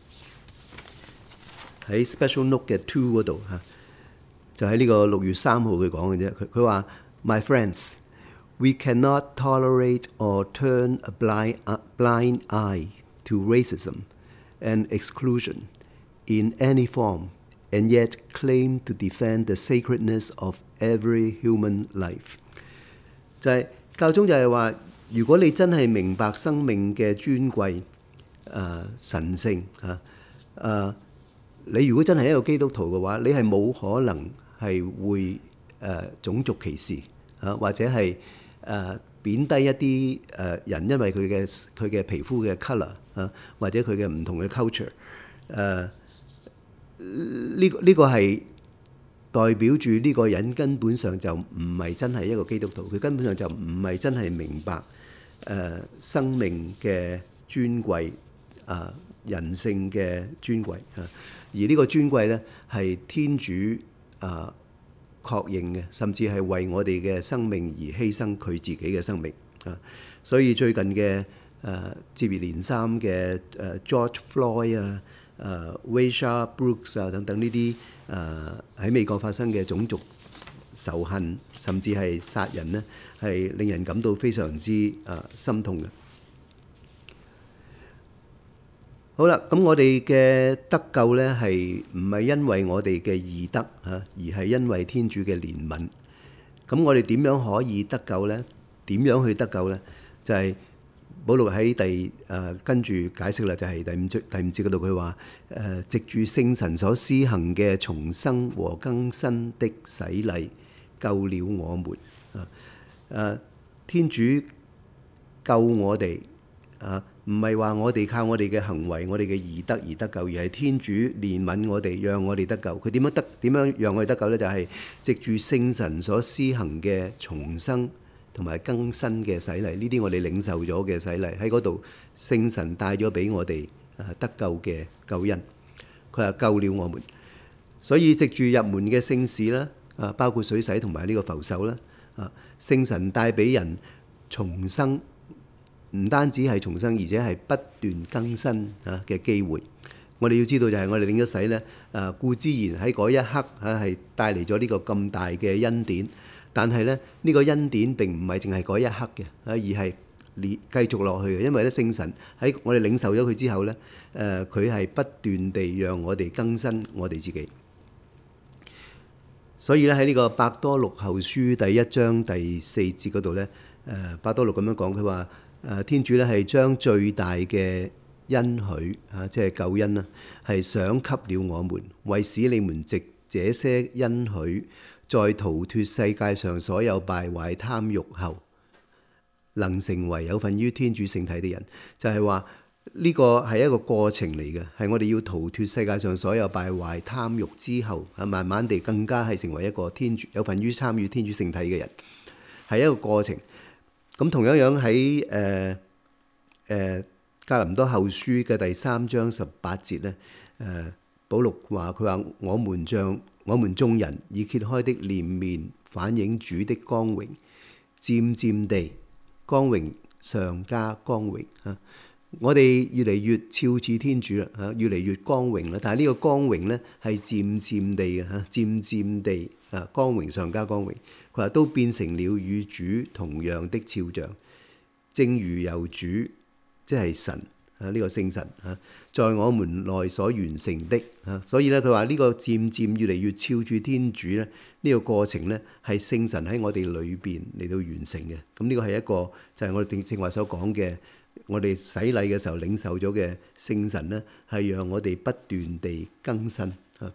S1: 喺 Special Note 嘅 two 嗰度嚇，就喺呢個六月三號佢講嘅啫。佢佢話 My friends, we cannot tolerate or turn a blind blind eye to racism and exclusion in any form, and yet claim to defend the sacredness of every human life。就係教宗就係話，如果你真係明白生命嘅尊貴、誒、呃、神聖嚇，誒、呃、你如果真係一個基督徒嘅話，你係冇可能係會誒、呃、種族歧視嚇、啊，或者係誒、呃、貶低一啲誒人，因為佢嘅佢嘅皮膚嘅 colour 嚇，或者佢嘅唔同嘅 culture 誒、呃、呢、呢個呢、呢個係代表住呢個人根本上就唔係真係一個基督徒，佢根本上就唔係真係明白誒生命嘅尊貴啊，人性嘅尊貴啊。而呢個尊貴咧係天主啊確認嘅，甚至係為我哋嘅生命而犧牲佢自己嘅生命啊。所以最近嘅誒接二連三嘅誒 George Floyd 啊、誒 Rayshard Brooks 啊等等呢啲誒喺美國發生嘅種族仇恨，甚至係殺人呢，係令人感到非常之誒心痛嘅。好啦，咁我哋嘅得救咧係唔係因為我哋嘅義德嚇，而係因為天主嘅憐憫。咁我哋點樣可以得救咧？點樣去得救咧？就係保祿喺第誒跟住解釋啦，就係第五章第五節嗰度，佢話誒藉住聖神所施行嘅重生和更新的洗禮，救了我們啊！誒天主救我哋啊！唔係話我哋靠我哋嘅行為、我哋嘅義德而得救，而係天主憐憫我哋，讓我哋得救。佢點樣得？點樣讓我哋得救呢？就係藉住聖神所施行嘅重生同埋更新嘅洗禮。呢啲我哋領受咗嘅洗禮喺嗰度，聖神帶咗俾我哋誒得救嘅救恩。佢話救了我們，所以藉住入門嘅聖事啦，啊包括水洗同埋呢個浮手啦，啊聖神帶俾人重生。唔單止係重生，而且係不斷更新啊嘅機會。我哋要知道就係我哋領咗洗咧，誒固之然喺嗰一刻啊係帶嚟咗呢個咁大嘅恩典，但係咧呢個恩典並唔係淨係嗰一刻嘅，啊而係連繼續落去嘅。因為咧聖神喺我哋領受咗佢之後咧，誒佢係不斷地讓我哋更新我哋自己。所以咧喺呢個伯多祿後書第一章第四節嗰度咧，誒伯多祿咁樣講，佢話。誒天主咧係將最大嘅恩許啊，即係救恩啦，係賞給了我們，為使你們藉這些恩許，在逃脫世界上所有敗壞貪慾後，能成為有份於天主聖體的人。就係話呢個係一個過程嚟嘅，係我哋要逃脫世界上所有敗壞貪慾之後，啊慢慢地更加係成為一個天主有份於參與天主聖體嘅人，係一個過程。咁同樣樣喺誒誒格林多後書嘅第三章十八節咧，誒保祿話佢話我們像我們眾人以揭開的臉面反映主的光榮，漸漸地光榮上加光榮啊！我哋越嚟越肖似天主啦，嚇越嚟越光榮啦。但係呢個光榮咧係漸漸地嘅嚇，漸漸地啊光榮上加光榮。佢話都變成了與主同樣的肖像，正如由主即係神啊呢個聖神啊，在我們內所完成的啊。所以咧佢話呢個漸漸越嚟越肖住天主咧，呢個過程咧係聖神喺我哋裏邊嚟到完成嘅。咁呢個係一個就係我哋正正話所講嘅。我哋洗禮嘅時候領受咗嘅聖神呢，係讓我哋不斷地更新。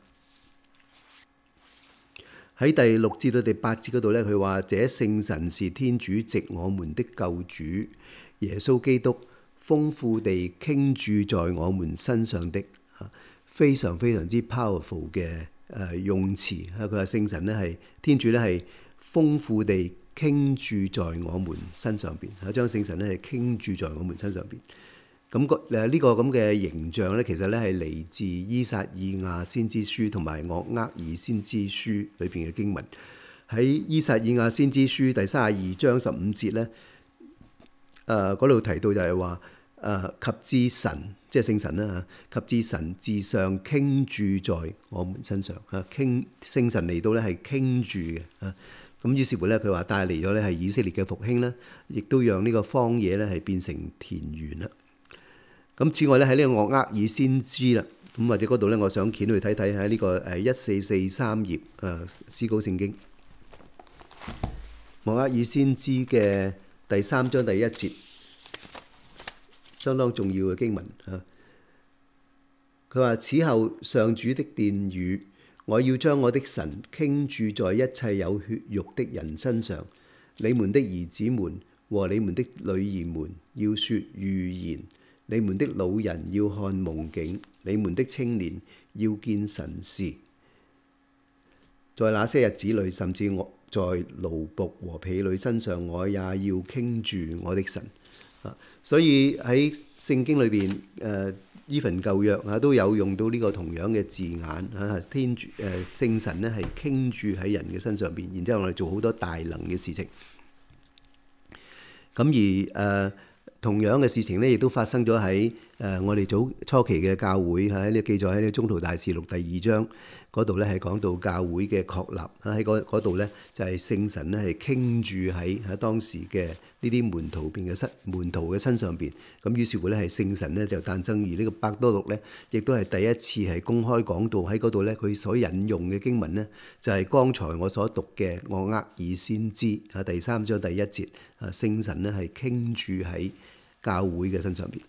S1: 喺第六至到第八節嗰度呢，佢話：這聖神是天主藉我們的救主耶穌基督豐富地傾注在我們身上的，非常非常之 powerful 嘅誒用詞。佢話聖神呢係天主呢係豐富地傾注在我們身上邊，啊，將聖神咧係傾注在我們身上邊。咁個誒呢個咁嘅形象咧，其實咧係嚟自依撒意亞先知書同埋岳厄爾先知書裏邊嘅經文。喺依撒意亞先知書第三十二章十五節咧，誒嗰度提到就係話誒及至神，即係聖神啦嚇，及至神自上傾注在我們身上嚇，傾聖神嚟到咧係傾注嘅嚇。咁於是乎咧，佢話帶嚟咗咧係以色列嘅復興啦，亦都讓呢個荒野咧係變成田園啦。咁此外咧喺呢個岳厄爾先知啦，咁或者嗰度咧，我想掀去睇睇喺呢個誒一四四三頁誒思高聖經岳厄爾先知嘅第三章第一節，相當重要嘅經文啊。佢話：此後上主的殿宇，我要將我的神傾注在一切有血肉的人身上，你們的兒子們和你們的女兒們要說預言，你們的老人要看夢境，你們的青年要見神視。在那些日子裏，甚至我在奴僕和婢女身上，我也要傾注我的神。啊，所以喺聖經裏邊，誒依份舊約啊都有用到呢個同樣嘅字眼啊，天主誒聖神咧係傾注喺人嘅身上邊，然之後我哋做好多大能嘅事情。咁而誒、呃、同樣嘅事情咧，亦都發生咗喺誒我哋早初期嘅教會喺呢、啊、記載喺呢《宗徒大事錄》第二章嗰度咧，係講到教會嘅確立啊，喺嗰度咧就係、是、聖神咧係傾注喺喺當時嘅呢啲門徒邊嘅身門徒嘅身上邊。咁於是乎咧係聖神咧就誕生，而呢個伯多祿咧亦都係第一次係公開講道喺嗰度咧，佢所引用嘅經文咧就係、是、剛才我所讀嘅我厄爾先知啊第三章第一節啊，聖神咧係傾注喺教會嘅身上邊。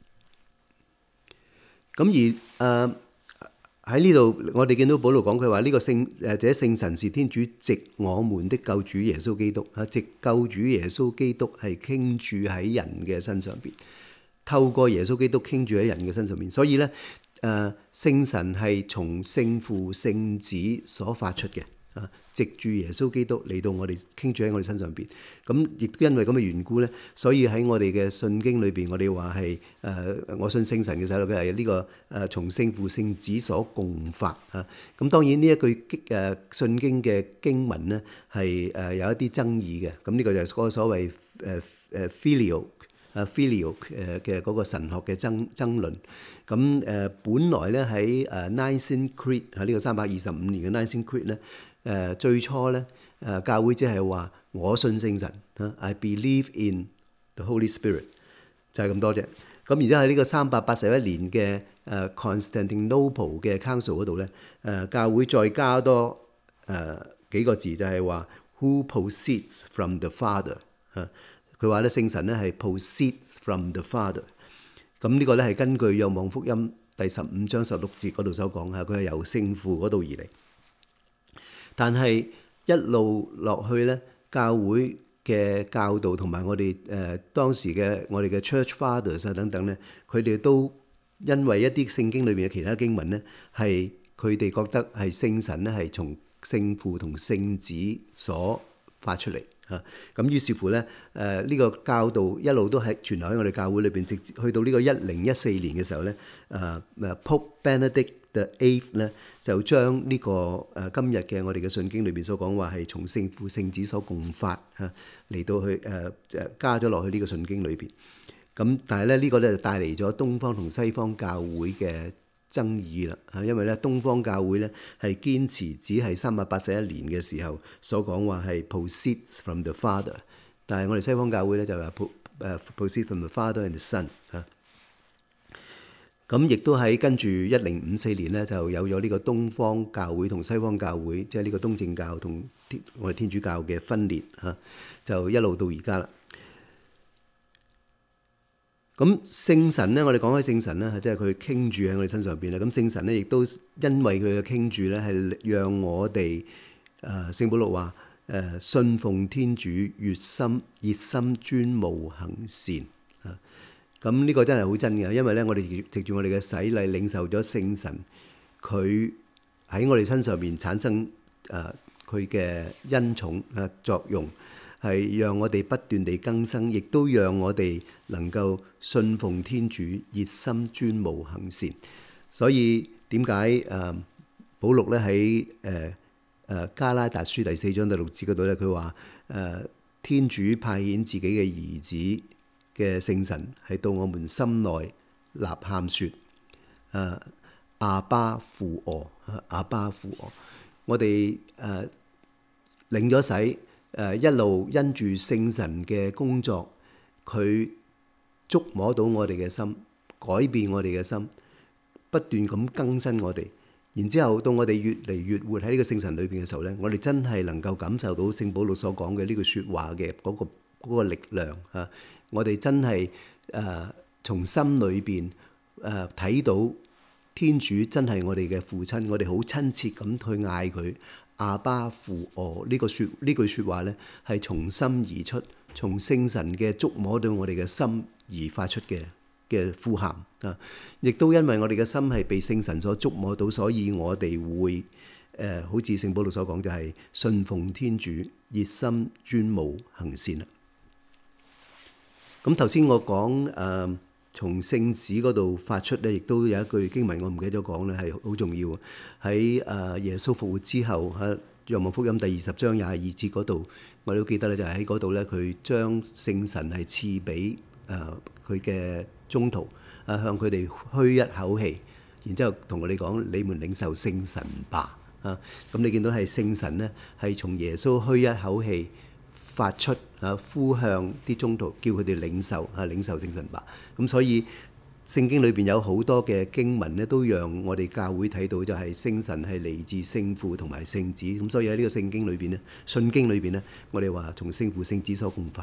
S1: 咁而誒喺呢度，我哋見到保羅講佢話呢個聖誒這聖神是天主藉我們的救主耶穌基督啊，藉救主耶穌基督係傾注喺人嘅身上邊，透過耶穌基督傾注喺人嘅身上邊。所以咧誒聖神係從聖父聖子所發出嘅啊，藉住耶穌基督嚟到我哋傾注喺我哋身上邊。咁亦都因為咁嘅緣故咧，所以喺我哋嘅信經裏邊，我哋話係誒我信聖神嘅時候，佢係呢個誒從聖父聖子所共發啊。咁當然呢一句誒信經嘅經文咧係誒有一啲爭議嘅。咁呢個就係嗰個所謂誒誒 Filioque 啊 Filioque 誒嘅嗰個神學嘅爭爭論。咁誒本來咧喺誒 Nicene Creed 喺呢個三百二十五年嘅 Nicene Creed 咧。誒、呃、最初咧，誒、呃、教會只係話我信聖神啊 ，I believe in the Holy Spirit， 就係咁多啫。咁而家喺呢個三百八十一年嘅誒 Constantinople 嘅 Council 嗰度咧，誒、呃、教會再加多誒、呃、幾個字，就係、是、話 Who proceeds from the Father 啊。佢話咧聖神咧係 proceeds from the Father。咁呢個咧係根據《若望福音》第十五章十六節嗰度所講嚇，佢係由聖父嗰度而嚟。但係一路落去咧，教會嘅教導同埋我哋誒、呃、當時嘅我哋嘅 Church Fathers 啊等等咧，佢哋都因為一啲聖經裏邊嘅其他經文咧，係佢哋覺得係聖神咧係從聖父同聖子所發出嚟嚇。咁、啊、於是乎咧，誒、呃、呢、這個教導一路都係傳流喺我哋教會裏邊，直至去到呢個一零一四年嘅時候咧，誒誒 Pope Benedict the Eighth 咧就將呢、這個誒、呃、今日嘅我哋嘅信經裏邊所講話係從聖父聖子所共發嚇嚟、啊、到去誒誒、呃、加咗落去呢個信經裏邊。咁但係咧呢、這個咧就帶嚟咗東方同西方教會嘅爭議啦嚇，因為咧東方教會咧係堅持只係三百八十一年嘅時候所講話係 proceeds from the Father， 但係我哋西方教會咧就話 pro 誒 proceeds from the Father and the Son 嚇。咁亦都喺跟住一零五四年咧，就有咗呢個東方教會同西方教會，即係呢個東正教同我哋天主教嘅分裂嚇，就一路到而家啦。咁聖神咧，我哋講開聖神咧，即係佢傾注喺我哋身上邊啦。咁聖神咧，亦都因為佢嘅傾注咧，係讓我哋誒聖保祿話誒信奉天主，熱心熱心專務行善啊。咁呢個真係好真嘅，因為咧，我哋藉住我哋嘅洗禮，領受咗聖神，佢喺我哋身上邊產生誒佢嘅恩寵啊作用，係讓我哋不斷地更新，亦都讓我哋能夠信奉天主，熱心專務行善。所以點解誒保祿咧喺誒誒加拉達書第四章第六節嗰度咧，佢話誒天主派遣自己嘅兒子嘅聖神係到我們心內吶喊說：誒阿爸父我，阿爸父我。我哋誒領咗洗，誒一路因住聖神嘅工作，佢觸摸到我哋嘅心，改變我哋嘅心，不斷咁更新我哋。然之後到我哋越嚟越活喺呢個聖神裏邊嘅時候咧，我哋真係能夠感受到聖保祿所講嘅呢句説話嘅嗰個嗰個力量啊！我哋真係誒、呃、從心裏邊誒睇到天主真係我哋嘅父親，我哋好親切咁去嗌佢阿爸父我。呢個説呢句説話咧，係從心而出，從聖神嘅觸摸到我哋嘅心而發出嘅嘅呼喊啊！亦都因為我哋嘅心係被聖神所觸摸到，所以我哋會誒好似聖保祿所講，就係信奉天主，熱心專務行善啦。咁頭先我講誒、呃、從聖子嗰度發出咧，亦都有一句經文我唔記得咗講咧，係好重要。喺誒耶穌復活之後，喺《若望福音》第二十章廿二節嗰度，我都記得咧，就係喺嗰度咧，佢將聖神係賜俾誒佢嘅宗徒，啊向佢哋噓一口氣，然之後同我哋講：你們領受聖神吧！啊，咁你見到係聖神咧，係從耶穌噓一口氣發出啊，呼向啲宗徒，叫佢哋領受啊，領受聖神吧。咁所以聖經裏邊有好多嘅經文咧，都讓我哋教會睇到就係聖神係嚟自聖父同埋聖子。咁所以喺呢個聖經裏邊咧，信經裏邊咧，我哋話從聖父聖子所共發。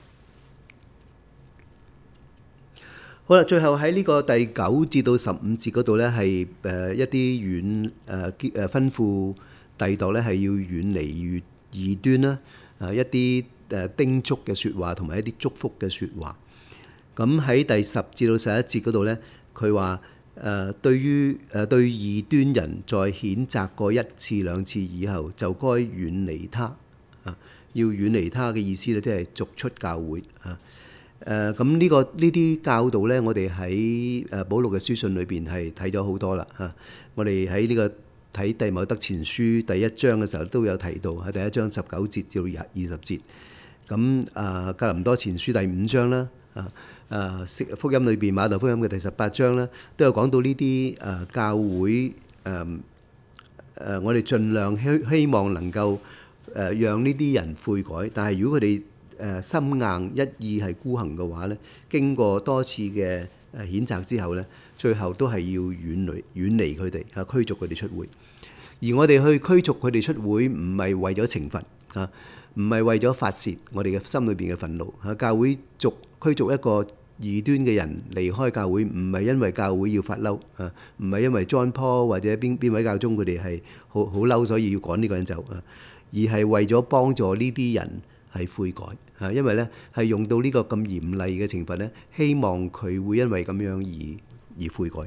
S1: 好啦，最後喺呢個第九至到十五節嗰度咧，係誒一啲遠誒誒吩咐弟鐸咧，係要遠離異端啦，誒一啲誒叮囑嘅説話同埋一啲祝福嘅説話。咁喺第十至到十一節嗰度咧，佢話誒對於誒對異端人在譴責過一次兩次以後，就該遠離他啊，要遠離他嘅意思咧，即係逐出教會啊。誒咁呢個呢啲教導咧，我哋喺誒保祿嘅書信裏邊係睇咗好多啦嚇。我哋喺呢個睇弟茂德前書第一章嘅時候都有提到，喺第一章十九節至到廿二十節。咁啊，格林多前書第五章啦，啊啊福音裏邊馬竇福音嘅第十八章啦，都有講到呢啲誒教會誒誒，我哋盡量希希望能夠誒讓呢啲人悔改，但係如果佢哋誒心硬一意係孤行嘅話咧，經過多次嘅誒譴責之後咧，最後都係要遠離遠離佢哋啊，驅逐佢哋出會。而我哋去驅逐佢哋出會，唔係為咗懲罰啊，唔係為咗發泄我哋嘅心裏邊嘅憤怒啊。教會逐驅逐一個異端嘅人離開教會，唔係因為教會要發嬲啊，唔係因為 John Paul 或者邊邊位教宗佢哋係好好嬲，所以要趕呢個人走啊，而係為咗幫助呢啲人係悔改嚇，因為咧係用到呢個咁嚴厲嘅懲罰咧，希望佢會因為咁樣而而悔改。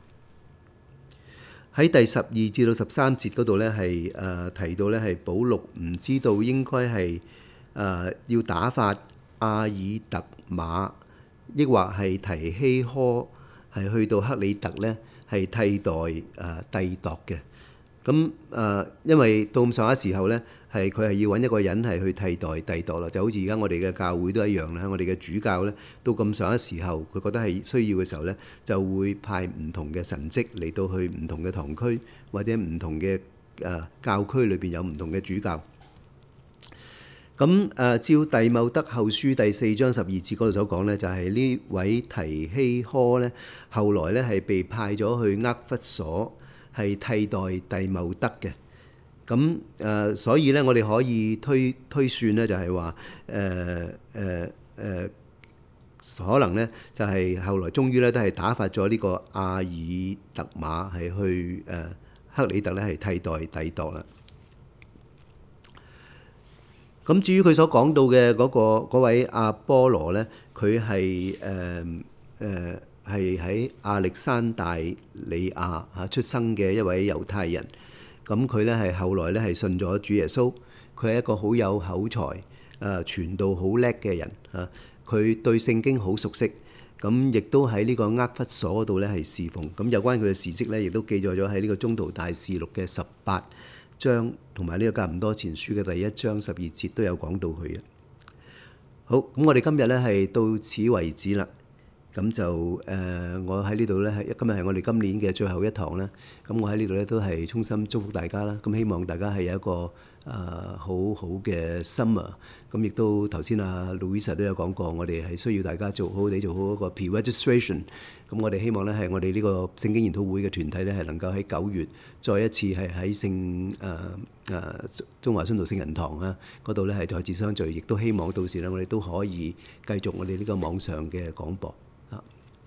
S1: 喺第十二至到十三節嗰度咧，係誒提到咧係保祿唔知道應該係誒要打發阿爾特馬，抑或係提希科係去到克里特咧，係替代誒弟鐸嘅。咁誒，因為到咁上下時候咧，係佢係要揾一個人係去替代弟鐸啦，就好似而家我哋嘅教會都一樣啦。我哋嘅主教咧，到咁上下時候，佢覺得係需要嘅時候咧，就會派唔同嘅神職嚟到去唔同嘅堂區或者唔同嘅誒教區裏邊有唔同嘅主教。咁誒，照弟茂德後書第四章十二節嗰度所講咧，就係呢位提希科咧，後來咧係被派咗去厄弗所，係替代弟茂德嘅。咁誒，所以咧，我哋可以推推算咧，就係話誒誒誒，可能咧就係後來終於咧都係打發咗呢個阿爾特馬係去誒克里特咧係替代弟鐸啦。咁至於佢所講到嘅嗰個嗰位阿波羅咧，佢係誒誒係喺亞歷山大里亞嚇出生嘅一位猶太人。咁佢咧係後來咧係信咗主耶穌，佢係一個好有口才、誒傳道好叻嘅人啊！佢對聖經好熟悉，咁亦都喺呢個厄弗所嗰度咧係侍奉。咁有關佢嘅事蹟咧，亦都記載咗喺呢個宗徒大事錄嘅十八章，同埋呢個格林多前書嘅第一章十二節都有講到佢嘅。好，咁我哋今日咧係到此為止啦。咁就誒、呃，我喺呢度咧，係今日係我哋今年嘅最後一堂啦。咁我喺呢度咧都係衷心祝福大家啦。咁希望大家係有一個誒、呃、好好嘅 summer。咁亦都頭先阿 Louisa 都有講過，我哋係需要大家做好地做好一個 pre-registration。咁我哋希望咧係我哋呢個聖經研討會嘅團體咧係能夠喺九月再一次係喺聖誒誒中華宣道聖人堂啊嗰度咧係再次相聚，亦都希望到時咧我哋都可以繼續我哋呢個網上嘅廣播。